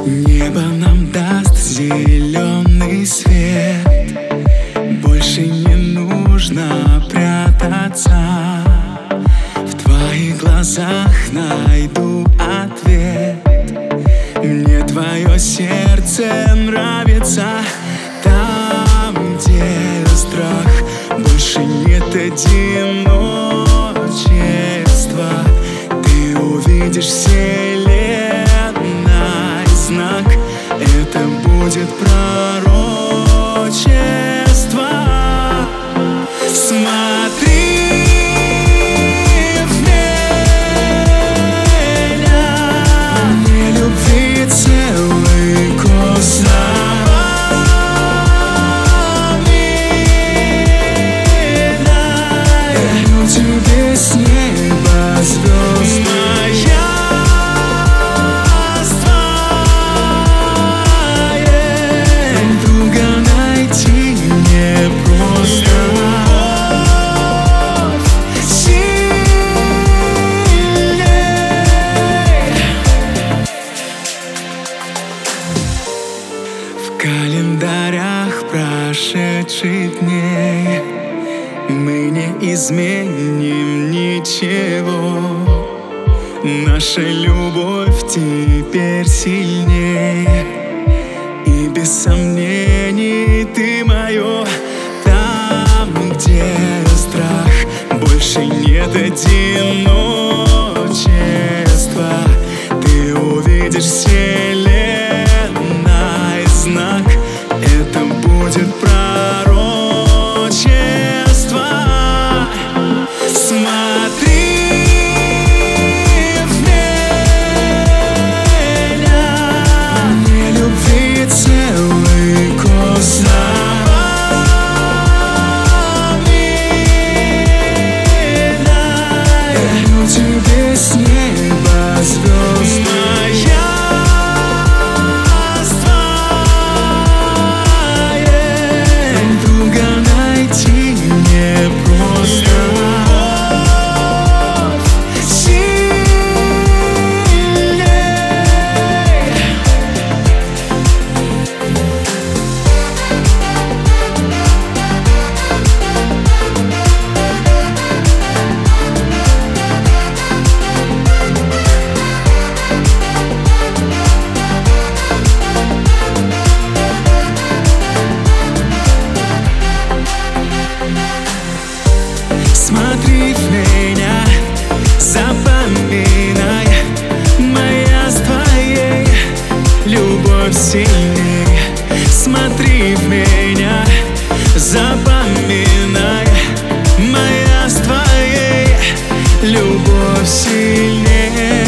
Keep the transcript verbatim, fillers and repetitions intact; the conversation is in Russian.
Небо нам даст зеленый свет, больше не нужно прятаться. В твоих глазах найду ответ. Мне твое сердце нравится. Там, где страх, больше нет одиночества. Ты увидишь вселенной знак. Это будет пророчество. Смотри в меня, мне любви целый космос. Я люблю тебе с неба звезд. В календарях прошедших дней мы не изменим ничего. Наша любовь теперь сильнее, и без сомнений ты мое. Там, где страх, больше нет одиночества. Ты увидишь вселенной знак. Это будет пророчество. Смотри в меня, мне любви целый космос. Я люблю тебе с неба звезд. Смотри в меня, запоминай, моя с твоей любовь сильней. Смотри в меня, запоминай, моя с твоей любовь сильней.